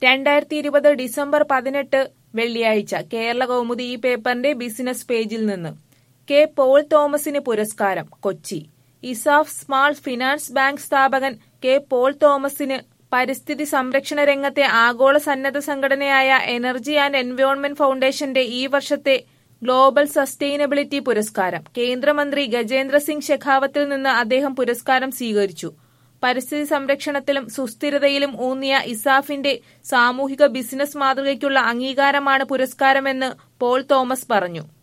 2020 December 18 വെള്ളിയാഴ്ച കേരള കൗമുദി ഈ പേപ്പറിന്റെ ബിസിനസ് പേജിൽ നിന്ന് കെ പോൾ തോമസിന് പുരസ്കാരം കൊച്ചി. ഇസാഫ് സ്മാൾ ഫിനാൻസ് ബാങ്ക് സ്ഥാപകൻ കെ പോൾ തോമസിന് പരിസ്ഥിതി സംരക്ഷണ രംഗത്തെ ആഗോള സന്നദ്ധ സംഘടനയായ എനർജി ആൻഡ് എൻവയോൺമെന്റ് ഫൗണ്ടേഷന്റെ ഈ വർഷത്തെ ഗ്ലോബൽ സസ്റ്റൈനബിലിറ്റി പുരസ്കാരം കേന്ദ്രമന്ത്രി ഗജേന്ദ്ര സിംഗ് ഷെഖാവത്തിൽ നിന്ന് അദ്ദേഹം പുരസ്കാരം സ്വീകരിച്ചു. പരിസ്ഥിതി സംരക്ഷണത്തിലും സുസ്ഥിരതയിലും ഊന്നിയ ഇസാഫിന്റെ സാമൂഹിക ബിസിനസ് മാതൃകയ്ക്കുള്ള അംഗീകാരമാണ് പുരസ്കാരമെന്ന് പോൾ തോമസ് പറഞ്ഞു.